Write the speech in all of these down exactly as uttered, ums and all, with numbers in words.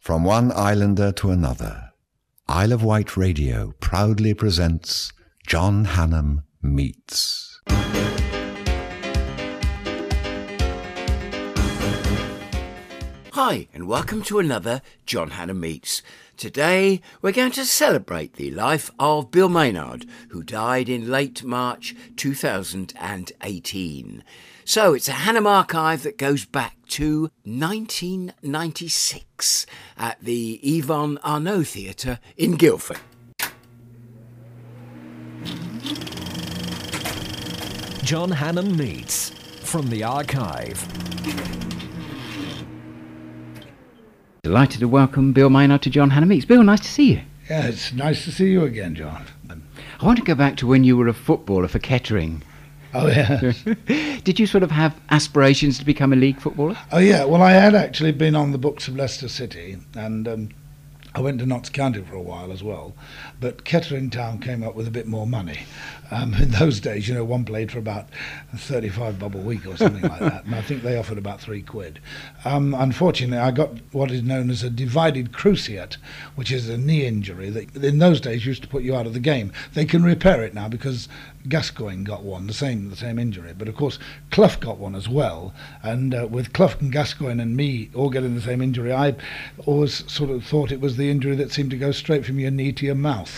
From one islander to another, Isle of Wight Radio proudly presents John Hannam Meets. Hi, and welcome to another John Hannam Meets. Today, we're going to celebrate the life of Bill Maynard, who died in late March two thousand eighteen. So, it's a Hannam archive that goes back to nineteen ninety-six at the Yvonne Arnaud Theatre in Guildford. John Hannam Meets from the archive. Delighted to welcome Bill Maynard to John Hannam Meets. Bill, nice to see you. Yeah, it's nice to see you again, John. I want to go back to when you were a footballer for Kettering. Oh, yeah. Did you sort of have aspirations to become a league footballer? Oh, yeah. Well, I had actually been on the books of Leicester City, and um, I went to Notts County for a while as well. But Kettering Town came up with a bit more money. Um, in those days, you know, one played for about thirty-five bob a week or something like that, and I think they offered about three quid. Um, unfortunately, I got what is known as a divided cruciate, which is a knee injury that in those days used to put you out of the game. They can repair it now because Gascoigne got one, the same the same injury. But of course, Clough got one as well, and uh, with Clough and Gascoigne and me all getting the same injury, I always sort of thought it was the injury that seemed to go straight from your knee to your mouth.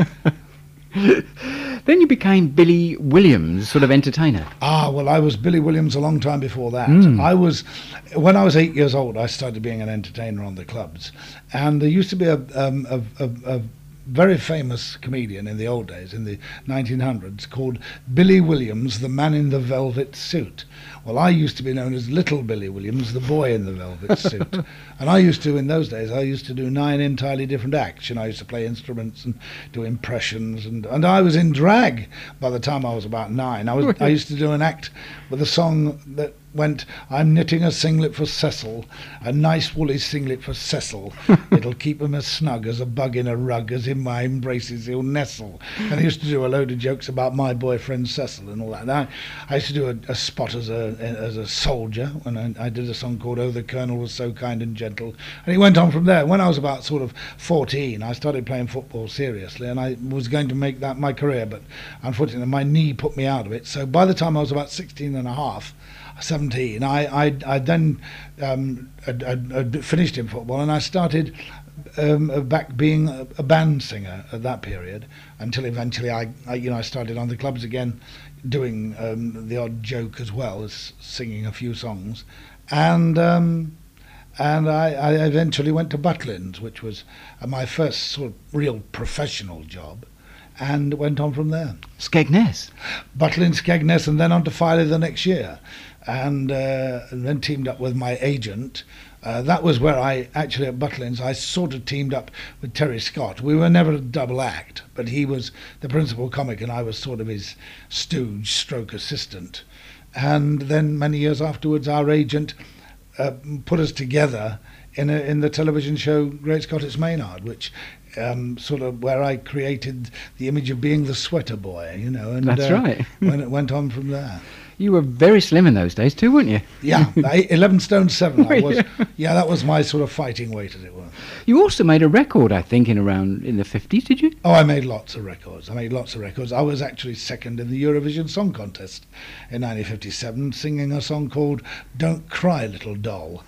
Then you became Billy Williams, sort of entertainer. Ah, well, I was Billy Williams a long time before that. Mm. I was, when I was eight years old, I started being an entertainer on the clubs, and there used to be a um, a, a, a very famous comedian in the old days, in the nineteen hundreds, called Billy Williams, the man in the velvet suit. Well, I used to be known as Little Billy Williams, the boy in the velvet suit. And I used to, in those days, I used to do nine entirely different acts. You know, I used to play instruments and do impressions, and, and I was in drag by the time I was about nine. I was I used to do an act with a song that went, I'm knitting a singlet for Cecil, a nice woolly singlet for Cecil. It'll keep him as snug as a bug in a rug, as in my embraces he'll nestle. And I used to do a load of jokes about my boyfriend Cecil and all that. And I, I used to do a, a spot as a as a soldier when I, I did a song called Oh, the Colonel Was So Kind and Gentle. And it went on from there. When I was about sort of fourteen, I started playing football seriously, and I was going to make that my career, but unfortunately my knee put me out of it. So by the time I was about sixteen and a half, seventeen, I, I, I then um, I'd, I'd, I'd finished in football, and I started um, back being a, a band singer at that period, until eventually I, I you know I started on the clubs again, doing um, the odd joke as well as singing a few songs, and um, and I, I eventually went to Butlins, which was uh, my first sort of real professional job, and went on from there. Skegness. Butlins, Skegness, and then on to Filey the next year. And, uh, and then teamed up with my agent. Uh, that was where I actually at Butlins I sort of teamed up with Terry Scott. We were never a double act, but he was the principal comic and I was sort of his stooge stroke assistant. And then many years afterwards our agent uh, put us together in a, in the television show Great Scott It's Maynard, which um, sort of where I created the image of being the sweater boy, you know. And, That's uh, right. when it went on from there. You were very slim in those days too, weren't you? Yeah, I- eleven stone seven I was. Yeah. Yeah, that was my sort of fighting weight, as it were. You also made a record, I think, in around in the fifties, did you? Oh, I made lots of records. I made lots of records. I was actually second in the Eurovision Song Contest in nineteen fifty-seven, singing a song called Don't Cry, Little Doll.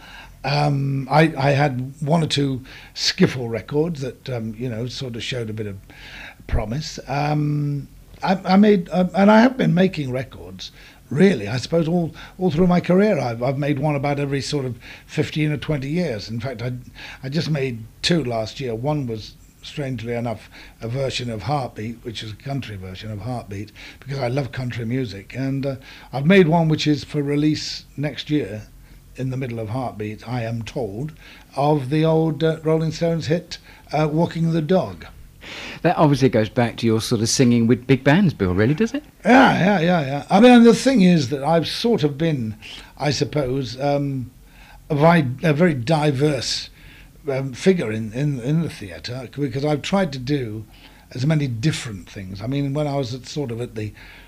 Um, I, I had one or two skiffle records that, um, you know, sort of showed a bit of promise. Um, I, I made, uh, and I have been making records. Really, I suppose all, all through my career, I've I've made one about every sort of fifteen or twenty years. In fact, I I just made two last year. One was, strangely enough, a version of Heartbeat, which is a country version of Heartbeat, because I love country music. And uh, I've made one which is for release next year, in the middle of Heartbeat, I am told, of the old uh, Rolling Stones hit uh, Walking the Dog. That obviously goes back to your sort of singing with big bands, Bill, really, does it? Yeah, yeah, yeah, yeah. I mean, the thing is that I've sort of been, I suppose, um, a, very, a very diverse um, figure in, in, in the theatre, because I've tried to do as many different things. I mean, when I was at, sort of at the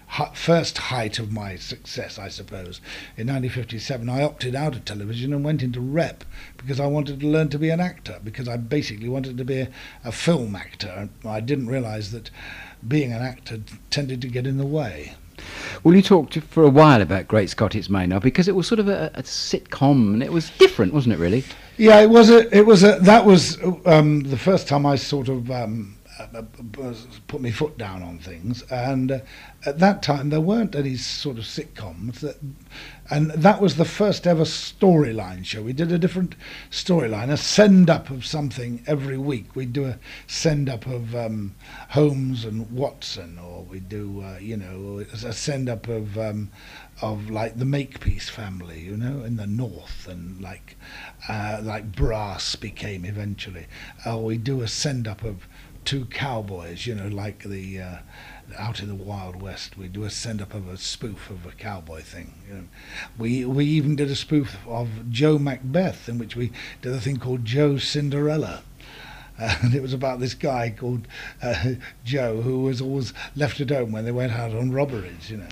hi- first height of my success, I suppose. In nineteen fifty-seven, I opted out of television and went into rep because I wanted to learn to be an actor, because I basically wanted to be a, a film actor. I didn't realise that being an actor tended to get in the way. Well, you talked for a while about Great Scott It's Maynard because it was sort of a, a sitcom, and it was different, wasn't it, really? Yeah, it was a, it was a, that was um, the first time I sort of um, uh, put my foot down on things, and uh, at that time there weren't any sort of sitcoms, that, and that was the first ever storyline show. We did a different storyline, a send-up of something every week. We'd do a send-up of um, Holmes and Watson, or we'd do, uh, you know, a send-up of... Um, of like the Makepeace family, you know, in the north, and like uh, like Brass became eventually. Uh, we do a send-up of two cowboys, you know, like the uh, out in the Wild West. We do a send-up of a spoof of a cowboy thing. You know. We we even did a spoof of Joe Macbeth, in which we did a thing called Joe Cinderella. Uh, and it was about this guy called uh, Joe, who was always left at home when they went out on robberies, you know.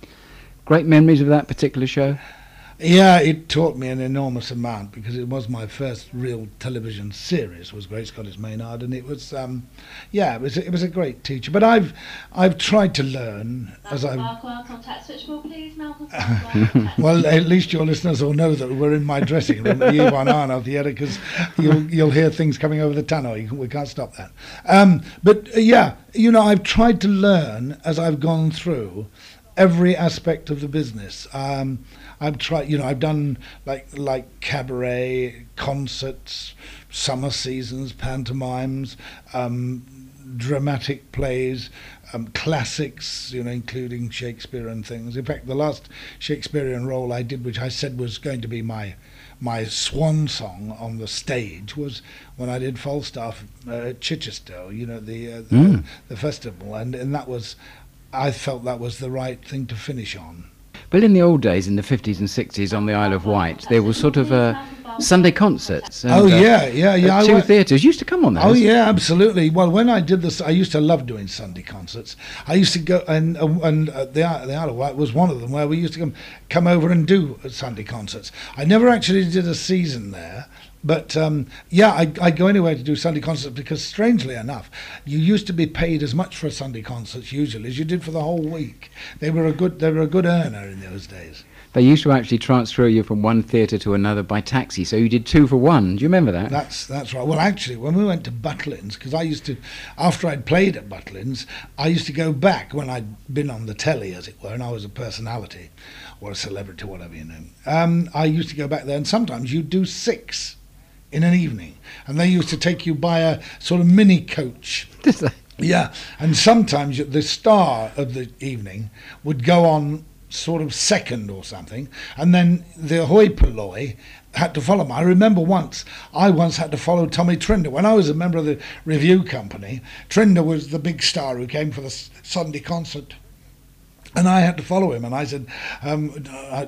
Great memories of that particular show? Yeah, it taught me an enormous amount, because it was my first real television series, was Great Scott It's Maynard, and it was, um, yeah, it was it was a great teacher. But I've I've tried to learn as I've. Farquhar, contact switchboard, please. Malcolm Well, at least your listeners will know that we're in my dressing room at the Ivan Arno Theatre, because you'll you'll hear things coming over the tannoy. We can't stop that. Um, but uh, yeah, you know, I've tried to learn as I've gone through every aspect of the business. Um, I've tried, you know, I've done like like cabaret, concerts, summer seasons, pantomimes, um, dramatic plays, um, classics, you know, including Shakespeare and things. In fact, the last Shakespearean role I did, which I said was going to be my my swan song on the stage, was when I did Falstaff uh, at Chichester, you know, the uh, the, Mm. the festival, and and that was. I felt that was the right thing to finish on. But in the old days, in the fifties and sixties on the Isle of Wight, there was sort of uh, Sunday concerts. And, oh uh, yeah, yeah, yeah. at I two went- theatres. Used to come on those. Oh yeah, absolutely. Well, when I did this, I used to love doing Sunday concerts. I used to go, and uh, and uh, the Isle- the Isle of Wight was one of them, where we used to come come over and do Sunday concerts. I never actually did a season there. But um, yeah, I, I go anywhere to do Sunday concerts, because strangely enough, you used to be paid as much for a Sunday concert usually as you did for the whole week. They were a good they were a good earner in those days. They used to actually transfer you from one theatre to another by taxi, so you did two for one. Do you remember that? That's that's right. Well, actually, when we went to Butlins, because I used to, after I'd played at Butlins, I used to go back when I'd been on the telly, as it were, and I was a personality or a celebrity, whatever you know. Um, I used to go back there, and sometimes you'd do six in an evening, and they used to take you by a sort of mini coach. Yeah, and sometimes the star of the evening would go on sort of second or something, and then the hoi polloi had to follow me. I remember once, I once had to follow Tommy Trinder. When I was a member of the review company, Trinder was the big star who came for the s- Sunday concert. And I had to follow him, and I said, um, I,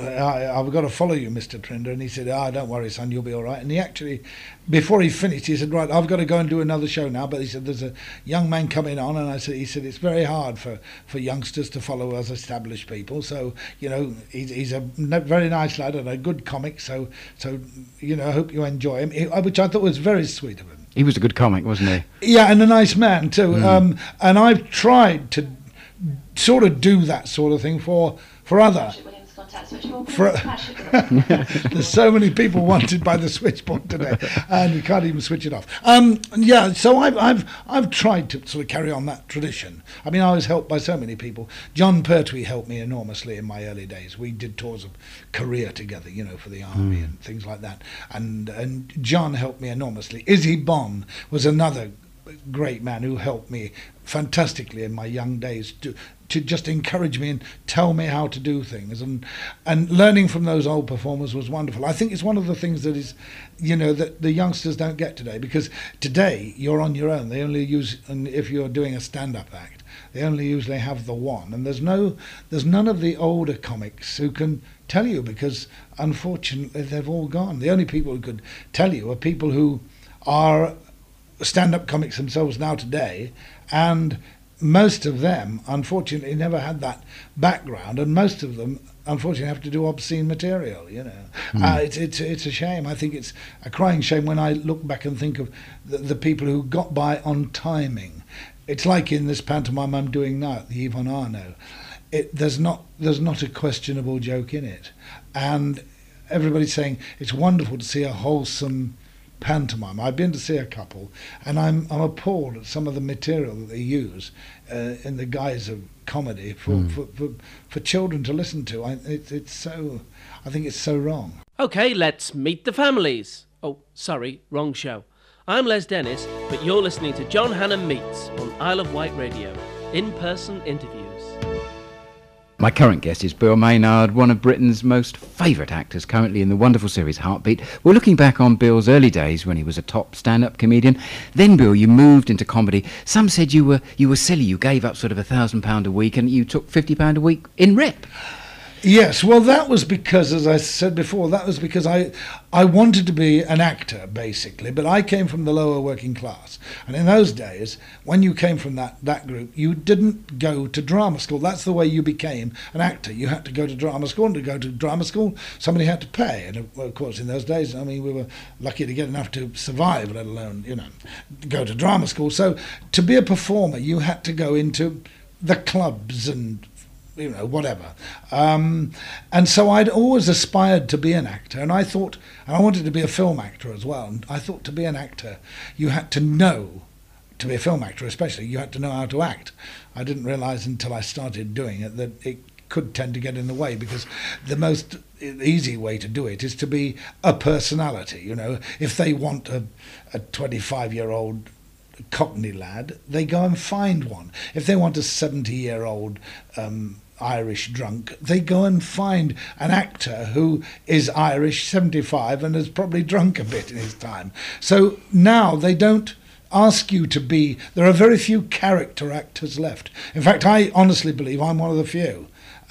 I, I've got to follow you, Mister Trinder. And he said, ah, oh, don't worry, son, you'll be all right. And he actually, before he finished, he said, right, I've got to go and do another show now. But he said, there's a young man coming on. And I said, he said, it's very hard for, for youngsters to follow us established people. So, you know, he's, he's a n- very nice lad and a good comic. So, so you know, I hope you enjoy him, he, which I thought was very sweet of him. He was a good comic, wasn't he? Yeah, and a nice man, too. Mm. Um, and I've tried to sort of do that sort of thing for for other. Williams, contact switchboard, please. For- Patrick. There's so many people wanted by the switchboard today, and we can't even switch it off. Um, yeah, so I've I've I've tried to sort of carry on that tradition. I mean, I was helped by so many people. John Pertwee helped me enormously in my early days. We did tours of Korea together, you know, for the army Mm. and things like that. And and John helped me enormously. Izzy Bonn was another great man who helped me fantastically in my young days to to just encourage me and tell me how to do things, and and learning from those old performers was wonderful. I think it's one of the things that is, you know, that the youngsters don't get today, because today you're on your own. They only use, and if you're doing a stand-up act, they only usually have the one, and there's no there's none of the older comics who can tell you, because unfortunately they've all gone. The only people who could tell you are people who are stand-up comics themselves now today, and most of them, unfortunately, never had that background, and most of them, unfortunately, have to do obscene material. You know, mm. uh, it's it's it's a shame. I think it's a crying shame when I look back and think of the, the people who got by on timing. It's like in this pantomime I'm doing now, the Yvonne Arnaud. It there's not there's not a questionable joke in it, and everybody's saying it's wonderful to see a wholesome pantomime. I've been to see a couple, and I'm I'm appalled at some of the material that they use uh, in the guise of comedy for, mm. for, for for children to listen to. I, it, it's so, I think it's so wrong. Okay, let's meet the families. Oh, sorry, wrong show. I'm Les Dennis, but you're listening to John Hannam Meets on Isle of Wight Radio, in-person interviews. My current guest is Bill Maynard, one of Britain's most favourite actors, currently in the wonderful series Heartbeat. We're looking back on Bill's early days when he was a top stand-up comedian. Then, Bill, you moved into comedy. Some said you were you were silly. You gave up sort of a thousand pound a week and you took fifty pound a week in rep. Yes, well, that was because, as I said before, that was because I I wanted to be an actor, basically, but I came from the lower working class. And in those days, when you came from that, that group, you didn't go to drama school. That's the way you became an actor. You had to go to drama school, and to go to drama school, somebody had to pay. And, of course, in those days, I mean, we were lucky to get enough to survive, let alone, you know, go to drama school. So to be a performer, you had to go into the clubs and you know, whatever. Um, and so I'd always aspired to be an actor, and I thought, and I wanted to be a film actor as well, and I thought to be an actor, you had to know, to be a film actor especially, you had to know how to act. I didn't realise until I started doing it that it could tend to get in the way, because the most easy way to do it is to be a personality, you know. If they want a, a twenty-five-year-old Cockney lad, they go and find one. If they want a seventy-year-old um, Irish drunk, they go and find an actor who is Irish, seventy-five, and has probably drunk a bit in his time. So now they don't ask you to be, there are very few character actors left. In fact, I honestly believe I'm one of the few,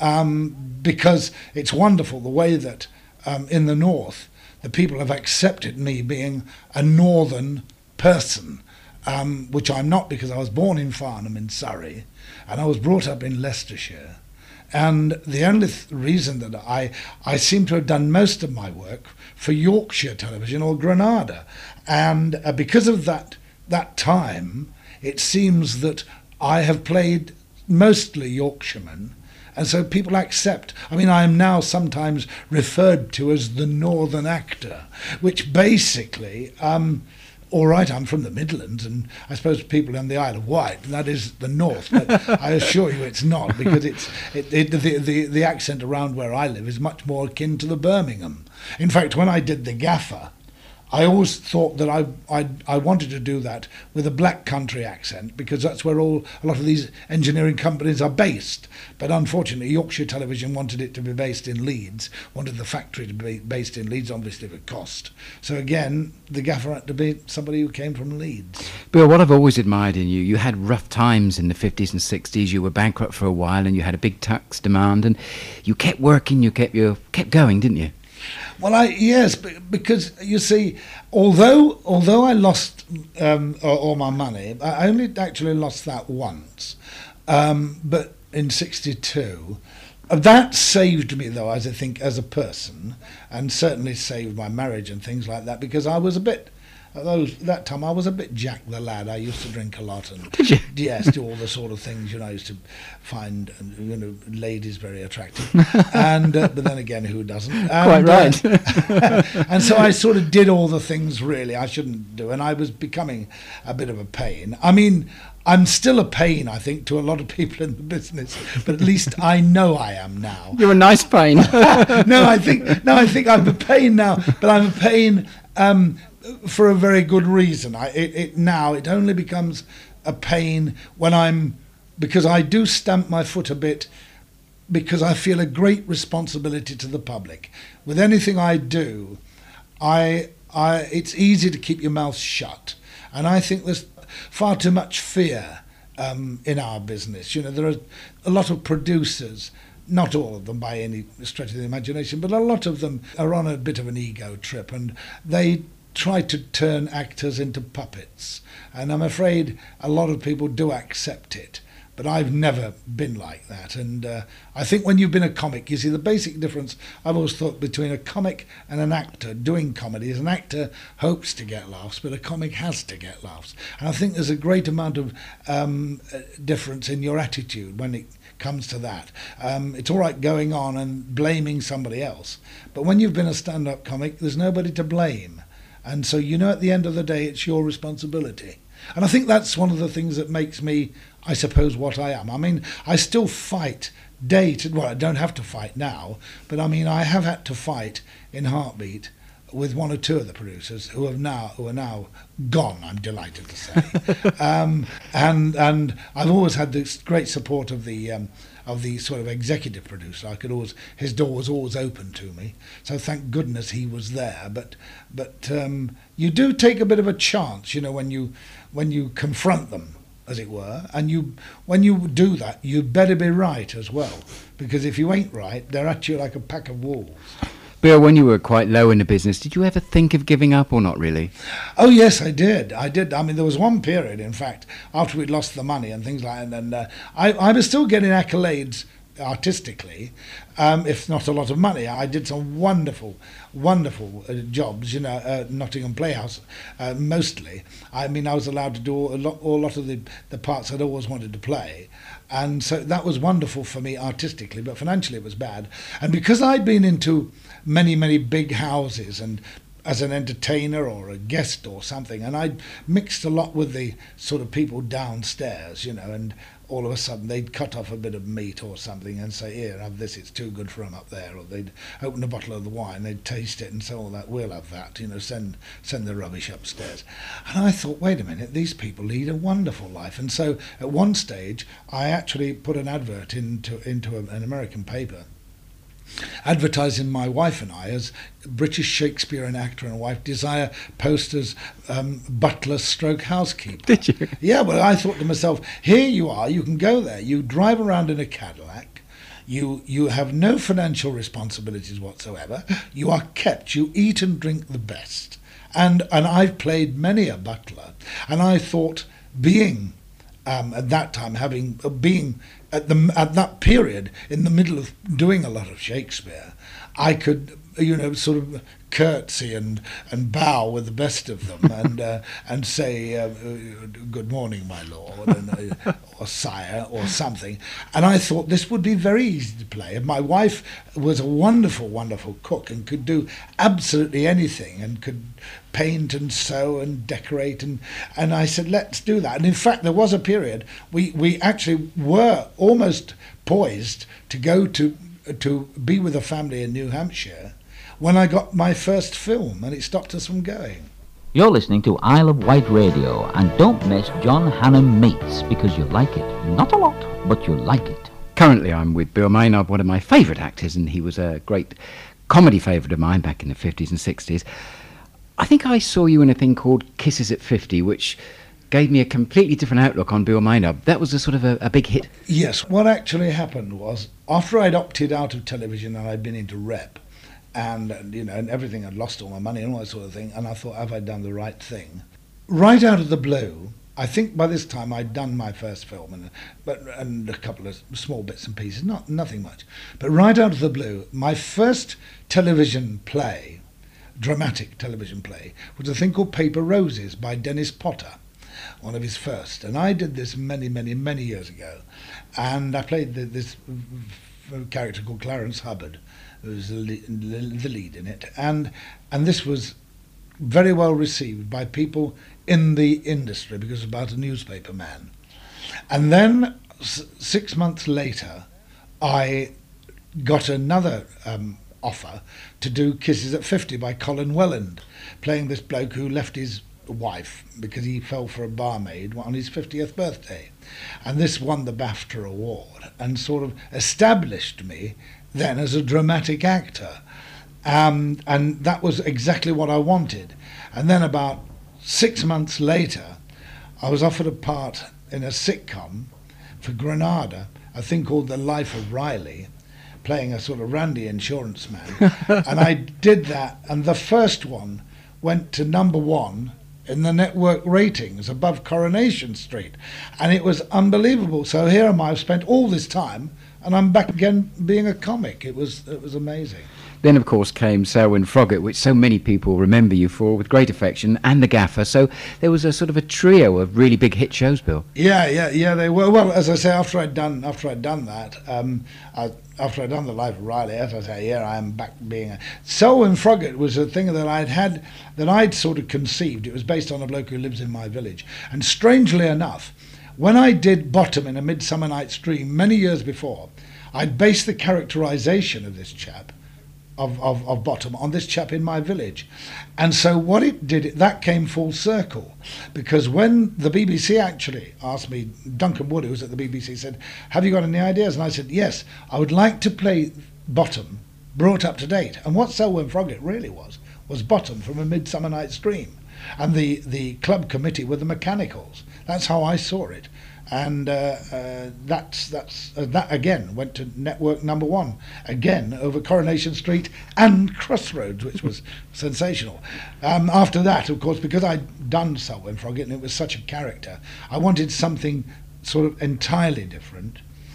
um, because it's wonderful the way that um, in the North, the people have accepted me being a northern person. Um, which I'm not, because I was born in Farnham in Surrey and I was brought up in Leicestershire, and the only th- reason that I I seem to have done most of my work for Yorkshire Television or Granada, and uh, because of that that time it seems that I have played mostly Yorkshiremen, and so people accept. I mean, I am now sometimes referred to as the northern actor, which basically um, all right, I'm from the Midlands, and I suppose people on the Isle of Wight, that is the north, but I assure you it's not, because it's it, it, the, the, the accent around where I live is much more akin to the Birmingham. In fact, when I did The Gaffer, I always thought that I, I I wanted to do that with a black country accent, because that's where all a lot of these engineering companies are based. But unfortunately, Yorkshire Television wanted it to be based in Leeds, wanted the factory to be based in Leeds, obviously for cost. So again, the gaffer had to be somebody who came from Leeds. Bill, what I've always admired in you, you had rough times in the fifties and sixties. You were bankrupt for a while, and you had a big tax demand, and you kept working, you kept you kept going, didn't you? Well, I yes, because you see, although although I lost um, all, all my money, I only actually lost that once. Um, but in sixty-two, that saved me, though, as I think, as a person, and certainly saved my marriage and things like that, because I was a bit. At those, that time I was a bit Jack the Lad. I used to drink a lot and Did you? yes, do all the sort of things, you know. I used to find, you know, ladies very attractive, and uh, but then again, who doesn't? And, Quite right. Uh, and so I sort of did all the things really I shouldn't do, and I was becoming a bit of a pain. I mean, I'm still a pain, I think, to a lot of people in the business, but at least I know I am now. You're a nice pain. no, I think no, I think I'm a pain now, but I'm a pain. Um, for a very good reason. I, it, it now it only becomes a pain when I'm, because I do stamp my foot a bit, because I feel a great responsibility to the public. With anything I do, I I it's easy to keep your mouth shut, and I think there's far too much fear um, in our business. You know, there are a lot of producers. Not all of them by any stretch of the imagination, but a lot of them are on a bit of an ego trip, and they try to turn actors into puppets. And I'm afraid a lot of people do accept it. but I've never been like that. And uh, I think when you've been a comic, you see the basic difference I've always thought between a comic and an actor doing comedy is an actor hopes to get laughs, but a comic has to get laughs. And I think there's a great amount of um, difference in your attitude when it comes to that. Um, it's all right going on and blaming somebody else, but when you've been a stand-up comic, there's nobody to blame. And so you know at the end of the day it's your responsibility. And I think that's one of the things that makes me, I suppose, what I am. I mean, I still fight day to, well, I don't have to fight now, but I mean, I have had to fight in Heartbeat with one or two of the producers who have now who are now gone, I'm delighted to say. um, and and I've always had this great support of the um, of the sort of executive producer. I could always, his door was always open to me. So thank goodness he was there. But but um, you do take a bit of a chance, you know, when you when you confront them, as it were, and you when you do that, you better be right as well, because if you ain't right, they're at you like a pack of wolves. Bill, when you were quite low in the business, did you ever think of giving up or not really? Oh, yes, I did. I did. I mean, there was one period, in fact, after we'd lost the money and things like that, and uh, I, I was still getting accolades artistically, um, if not a lot of money. I did some wonderful, wonderful uh, jobs, you know, uh, Nottingham Playhouse, uh, mostly. I mean, I was allowed to do a lot, a lot of the, the parts I'd always wanted to play. And so that was wonderful for me artistically, but financially it was bad. And because I'd been into many, many big houses and as an entertainer or a guest or something, and I'd mixed a lot with the sort of people downstairs, you know, and all of a sudden they'd cut off a bit of meat or something and say, here, have this, it's too good for them up there. Or they'd open a bottle of the wine, they'd taste it and say, oh, that, we'll have that, you know, send send the rubbish upstairs. And I thought, wait a minute, these people lead a wonderful life. And so at one stage, I actually put an advert into, into a, an American paper, advertising my wife and I as British Shakespearean actor and wife desire posters, um, butler stroke housekeeper. Did you? Yeah, well, I thought to myself, here you are, you can go there, you drive around in a Cadillac, you you have no financial responsibilities whatsoever, you are kept, you eat and drink the best. And, and I've played many a butler, and I thought being, um, at that time, having uh, being at the at that period in the middle of doing a lot of Shakespeare, I could, you know, sort of curtsy and, and bow with the best of them and uh, and say uh, good morning, my lord, and, uh, or sire, or something. And I thought this would be very easy to play. And my wife was a wonderful, wonderful cook and could do absolutely anything and could paint and sew and decorate, and and I said, let's do that. And in fact, there was a period we we actually were almost poised to go to to be with a family in New Hampshire when I got my first film, and it stopped us from going. You're listening to Isle of Wight Radio, and don't miss John Hannam Meets, because you'll like it. Not a lot, but you'll like it. Currently I'm with Bill Maynard, one of my favourite actors, and he was a great comedy favourite of mine back in the fifties and sixties. I think I saw you in a thing called Kisses at fifty, which gave me a completely different outlook on Bill Maynard. That was a sort of a, a big hit. Yes, what actually happened was, after I'd opted out of television and I'd been into rep, and, and you know, and everything, I'd lost all my money and all that sort of thing, and I thought, have I done the right thing? Right out of the blue, I think by this time I'd done my first film, and but and a couple of small bits and pieces, not nothing much. But right out of the blue, my first television play, dramatic television play, was a thing called Paper Roses by Dennis Potter, one of his first. And I did this many, many, many years ago. And I played the, this character called Clarence Hubbard, who was the lead, the lead in it. And and this was very well received by people in the industry, because it was about a newspaper man. And then s- six months later, I got another um, offer to do Kisses at fifty by Colin Welland, playing this bloke who left his wife because he fell for a barmaid on his fiftieth birthday. And this won the BAFTA award and sort of established me then as a dramatic actor. Um, and that was exactly what I wanted. And then about six months later, I was offered a part in a sitcom for Granada, a thing called The Life of Riley, playing a sort of randy insurance man. And I did that, and the first one went to number one in the network ratings above Coronation Street, and it was unbelievable. So here am I, I've spent all this time, and I'm back again being a comic. It was it was amazing. Then, of course, came Selwyn Froggatt, which so many people remember you for with great affection, and The Gaffer. So there was a sort of a trio of really big hit shows, Bill. Yeah, yeah, yeah. They were. Well, as I say, after I'd done after I'd done that, um, I, after I'd done The Life of Riley, as I say, here I am back being a. Selwyn Froggatt was a thing that I'd had that I'd sort of conceived. It was based on a bloke who lives in my village, and strangely enough, when I did Bottom in A Midsummer Night's Dream many years before, I'd based the characterisation of this chap. Of, of, of Bottom on this chap in my village. And so what it did, that came full circle, because when the B B C actually asked me, Duncan Wood, who was at the B B C, said, have you got any ideas? And I said, yes, I would like to play Bottom brought up to date. And what Selwyn Froggatt really was, was Bottom from A Midsummer Night's Dream. And the, the club committee were the Mechanicals. That's how I saw it. And uh, uh, that's that's uh, that again went to network number one again over Coronation Street and Crossroads, which was sensational. Um, after that, of course, because I'd done Selwyn Froggatt and it was such a character, I wanted something sort of entirely different.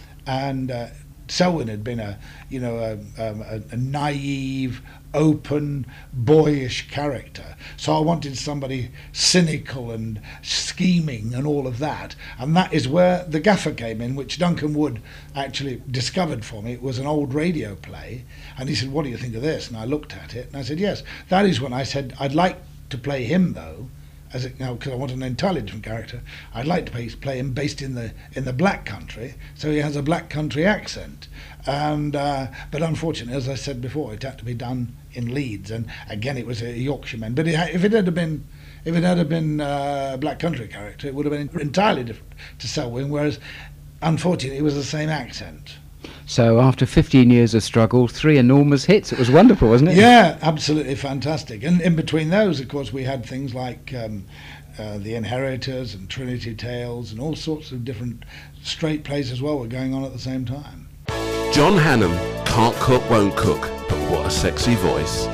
And uh, Selwyn had been a you know a, a, a naive, open, boyish character. So I wanted somebody cynical and scheming and all of that. And that is where The Gaffer came in, which Duncan Wood actually discovered for me. It was an old radio play. And he said, what do you think of this? And I looked at it and I said, yes. That is when I said, I'd like to play him, though, as it, you know, because I want an entirely different character. I'd like to play, play him based in the in the Black Country, so he has a Black Country accent. And uh, but unfortunately, as I said before, it had to be done in Leeds, and again it was a Yorkshireman. But it, if it had been, if it had been uh, a Black Country character, it would have been entirely different to Selwyn. Whereas, unfortunately, it was the same accent. So after fifteen years of struggle, three enormous hits. It was wonderful, wasn't it? Yeah, absolutely fantastic. And in between those, of course, we had things like um, uh, The Inheritors and Trinity Tales and all sorts of different straight plays as well were going on at the same time. John Hannam can't cook, won't cook, but what a sexy voice.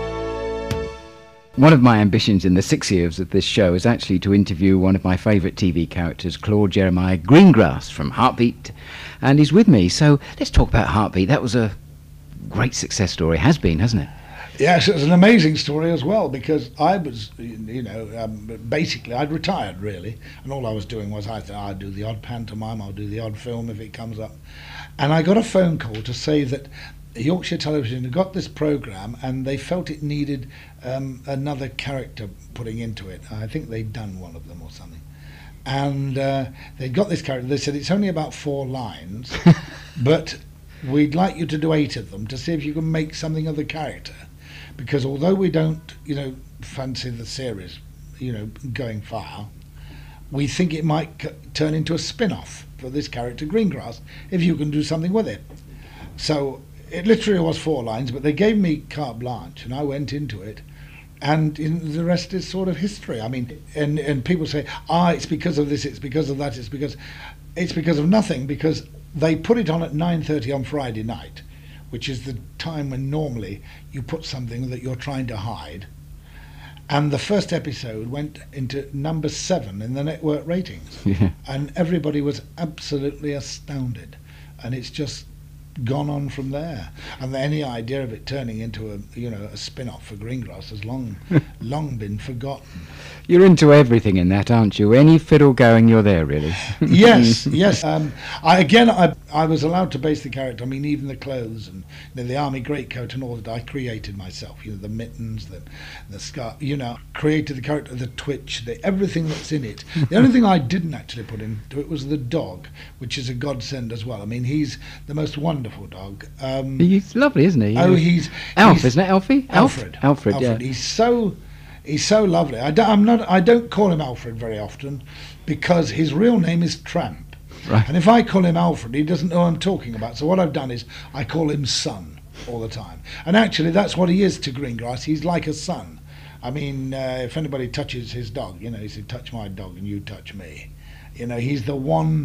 One of my ambitions in the six years of this show is actually to interview one of my favourite T V characters, Claude Jeremiah Greengrass from Heartbeat, and he's with me. So let's talk about Heartbeat. That was a great success story, has been, hasn't it? Yes, it was an amazing story as well, because I was, you know, um, basically I'd retired really, and all I was doing was I thought I'd do the odd pantomime, I'll do the odd film if it comes up, and I got a phone call to say that Yorkshire Television had got this programme and they felt it needed um, another character putting into it. I think they'd done one of them or something. And uh, they got this character. They said, it's only about four lines, but we'd like you to do eight of them to see if you can make something of the character. Because although we don't, you know, fancy the series, you know, going far, we think it might c- turn into a spin-off for this character, Greengrass, if you can do something with it. So it literally was four lines, but they gave me carte blanche, and I went into it, and in, the rest is sort of history. I mean, and and people say, ah, it's because of this, it's because of that, it's because, it's because of nothing, because they put it on at nine thirty on Friday night, which is the time when normally you put something that you're trying to hide. And the first episode went into number seven in the network ratings, Yeah. and everybody was absolutely astounded, and it's just gone on from there. And any idea of it turning into a you know a spin-off for Greengrass has long long been forgotten. You're into everything in that, aren't you? Any fiddle going, you're there, really. Yes, yes. Um, I, again, I I was allowed to base the character. I mean, even the clothes and you know, the army greatcoat and all that I created myself. You know, the mittens, the the scarf. You know, created the character, the twitch, the everything that's in it. The only thing I didn't actually put into it was the dog, which is a godsend as well. I mean, he's the most wonderful dog. Um, He's lovely, isn't he? oh, he's Alf, he's, isn't it, Alfie? Alf? Alfred. Alfred, Alfred. yeah. He's so he's so lovely. I don't, I'm not. I don't call him Alfred very often because his real name is Tramp. Right. And if I call him Alfred, he doesn't know what I'm talking about. So what I've done is I call him Son all the time. And actually, that's what he is to Greengrass. He's like a son. I mean, uh, if anybody touches his dog, you know, he said, "Touch my dog, and you touch me." You know, he's the one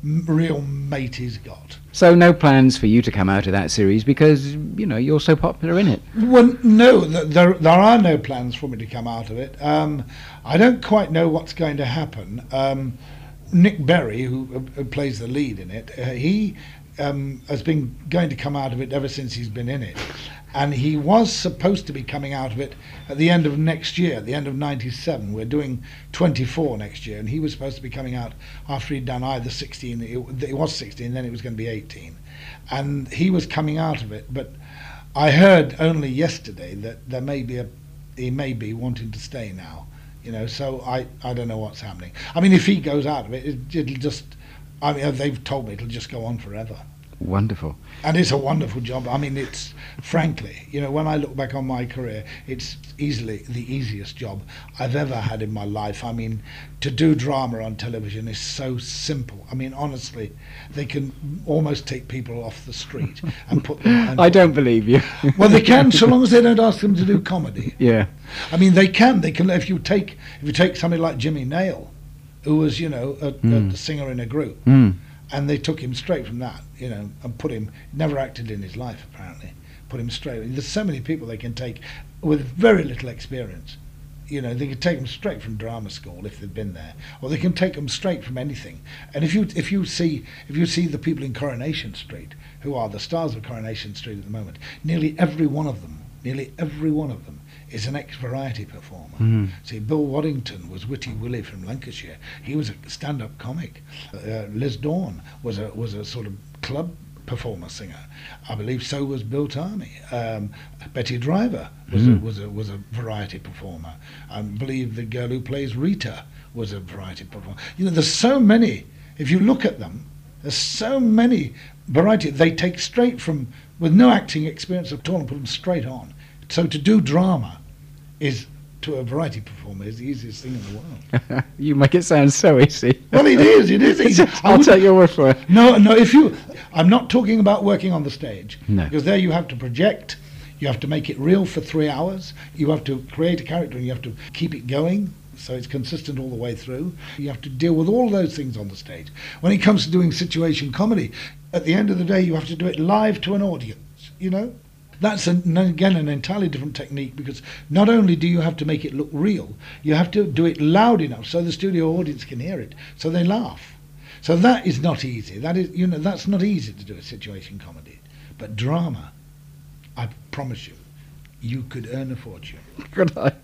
m- real mate he's got. So no plans for you to come out of that series because, you know, you're so popular in it. Well, no, th- there there are no plans for me to come out of it. Um, I don't quite know what's going to happen. Um, Nick Berry, who, who plays the lead in it, uh, he um, has been going to come out of it ever since he's been in it. And he was supposed to be coming out of it at the end of next year, at the end of ninety-seven. We're doing twenty-four next year, and he was supposed to be coming out after he'd done either sixteen, it, it was sixteen, then it was going to be eighteen. And he was coming out of it, but I heard only yesterday that there may be a, he may be wanting to stay now, you know, so I, I don't know what's happening. I mean, if he goes out of it, it it'll just, I mean, they've told me it'll just go on forever. Wonderful. And it's a wonderful job. I mean, it's, frankly, you know, when I look back on my career, it's easily the easiest job I've ever had in my life. I mean, to do drama on television is so simple. I mean, honestly, they can almost take people off the street and put them... And I don't believe you. Well, they can, so long as they don't ask them to do comedy. Yeah. I mean, they can. They can. If you take, if you take somebody like Jimmy Nail, who was, you know, a, Mm. a singer in a group, Mm. and they took him straight from that, you know, and put him, never acted in his life apparently, put him straight. There's so many people they can take with very little experience. You know, they can take them straight from drama school if they've been there, or they can take them straight from anything. And if you if you see if you see the people in Coronation Street, who are the stars of Coronation Street at the moment, nearly every one of them, nearly every one of them is an ex-variety performer. Mm. See, Bill Waddington was Witty Willie from Lancashire. He was a stand-up comic. Uh, Liz Dawn was a was a sort of club performer singer. I believe so was Bill Tarney. Um, Betty Driver was Mm. a, was a was a variety performer. I believe the girl who plays Rita was a variety performer. You know, there's so many. If you look at them, there's so many variety. They take straight from, with no acting experience at all, and put them straight on. So to do drama is, to a variety performer, is the easiest thing in the world. You make it sound so easy. Well, it is. It is easy. I I'll wouldn't- take your word for it. No, no. If you, I'm not talking about working on the stage. No. Because there you have to project, you have to make it real for three hours. You have to create a character, and you have to keep it going so it's consistent all the way through. You have to deal with all those things on the stage. When it comes to doing situation comedy, at the end of the day, you have to do it live to an audience. You know. That's, an, again, an entirely different technique, because not only do you have to make it look real, you have to do it loud enough so the studio audience can hear it, so they laugh. So that is not easy. That is, you know, that's not easy to do a situation comedy. But drama, I promise you, you could earn a fortune. Could I?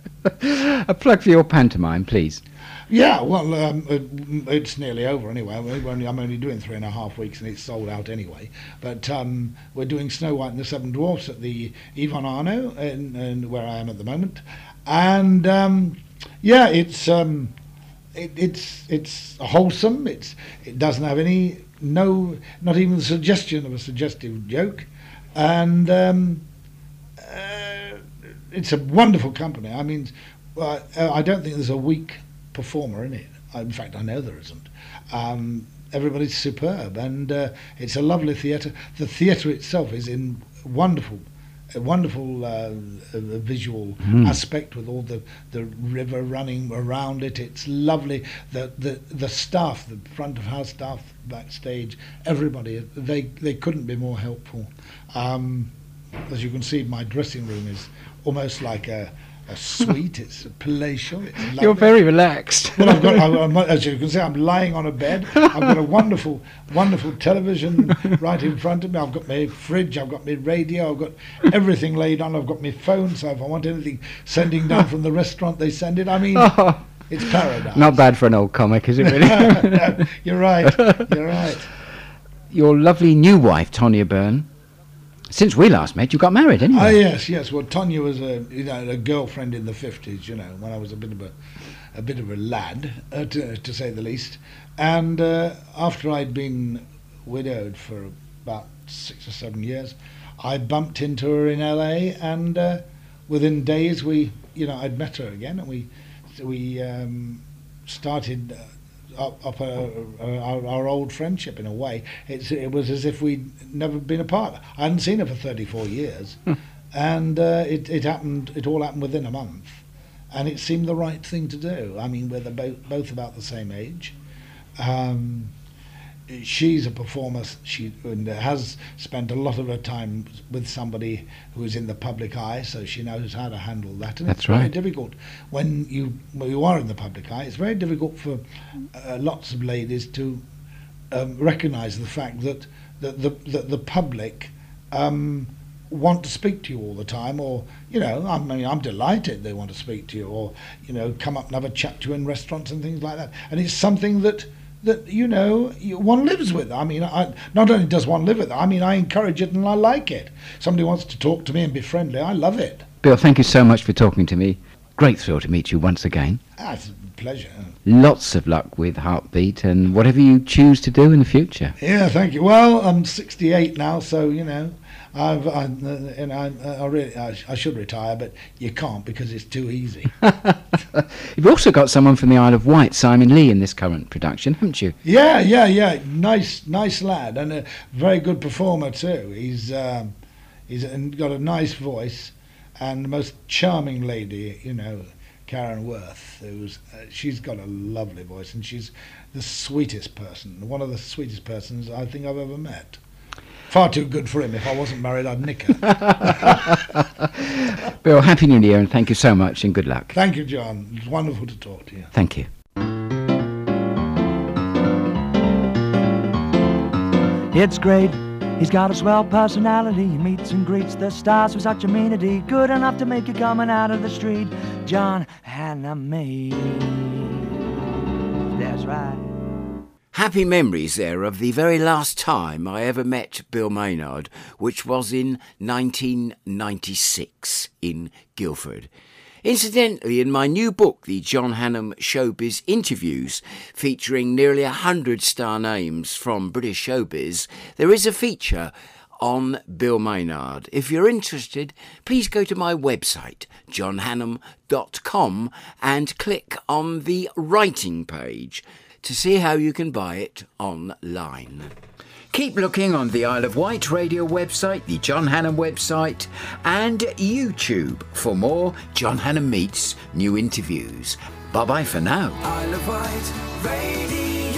A plug for your pantomime, please. Yeah, well, um, it, it's nearly over anyway. I'm only, I'm only doing three and a half weeks, and it's sold out anyway. But um, we're doing Snow White and the Seven Dwarfs at the Yvonne Arnaud, in, in where I am at the moment. And um, yeah, it's um, it, it's it's wholesome. It's it doesn't have any no, not even the suggestion of a suggestive joke, and um, uh, it's a wonderful company. I mean, uh, I don't think there's a weak performer in it. In fact, I know there isn't. Um, everybody's superb, and uh, it's a lovely theatre. The theatre itself is in wonderful, a wonderful uh, uh, visual Mm. aspect, with all the, the river running around it. It's lovely. The the the staff, the front of house staff, backstage, everybody, they they couldn't be more helpful. Um, as you can see, my dressing room is almost like a a suite. It's palatial. It's lovely. You're very relaxed. Well, I've got, I, I'm, as you can see, I'm lying on a bed. I've got a wonderful, wonderful television right in front of me. I've got my fridge. I've got my radio. I've got everything laid on. I've got my phone. So if I want anything sending down from the restaurant, they send it. I mean, Oh, it's paradise. not bad for an old comic, is it really? No, you're right. You're right. Your lovely new wife, Tonya Byrne. Since we last met, you got married, didn't you? Oh yes, yes. Well, Tonya was a you know a girlfriend in the fifties. You know, when I was a bit of a a bit of a lad, uh, to to say the least. And uh, after I'd been widowed for about six or seven years, I bumped into her in L A, and uh, within days we, you know, I'd met her again, and we we um, started. Uh, Up, up a, a, our, our old friendship in a way. It's, it was as if we'd never been apart. I hadn't seen her for thirty-four years, and uh, it, it happened. It all happened within a month, and it seemed the right thing to do. I mean, we're the both both about the same age. Um, she's a performer. She has spent a lot of her time with somebody who is in the public eye, so she knows how to handle that. And That's it's very right. difficult when you when you are in the public eye. It's very difficult for uh, lots of ladies to um, recognise the fact that that the that the public um, want to speak to you all the time, or you know, I mean, I'm delighted they want to speak to you, or you know, come up and have a chat to you in restaurants and things like that. And it's something that. that, you know, you, one lives with. I mean, I, not only does one live with it, I mean, I encourage it and I like it. Somebody wants to talk to me and be friendly, I love it. Bill, thank you so much for talking to me. Great thrill to meet you once again. Ah, it's a pleasure. Lots of luck with Heartbeat and whatever you choose to do in the future. Yeah, thank you. Well, I'm sixty-eight now, so, you know, I've, I, uh, and I, I, really, I, I should retire, but you can't because it's too easy. You've also got someone from the Isle of Wight, Simon Lee, in this current production, haven't you? Yeah, yeah, yeah. Nice, nice lad, and a very good performer too. He's um, he's got a nice voice, and the most charming lady, you know, Karen Worth. Who's uh, she's got a lovely voice, and she's the sweetest person, one of the sweetest persons I think I've ever met. Far too good for him. If I wasn't married, I'd nick her. Bill, Happy New Year, and thank you so much, and good luck. Thank you, John. It's wonderful to talk to you. Thank you. It's great. He's got a swell personality. He meets and greets the stars with such amenity. Good enough to make you coming out of the street. John Hannam Meets. That's right. Happy memories there of the very last time I ever met Bill Maynard, which was in nineteen ninety-six in Guildford. Incidentally, in my new book, the John Hannam Showbiz Interviews, featuring nearly a hundred star names from British showbiz, there is a feature on Bill Maynard. If you're interested, please go to my website, john hannam dot com, and click on the writing page to see how you can buy it online. Keep looking on the Isle of Wight radio website, the John Hannam website, and YouTube for more John Hannam Meets new interviews. Bye-bye for now. Isle of Wight Radio.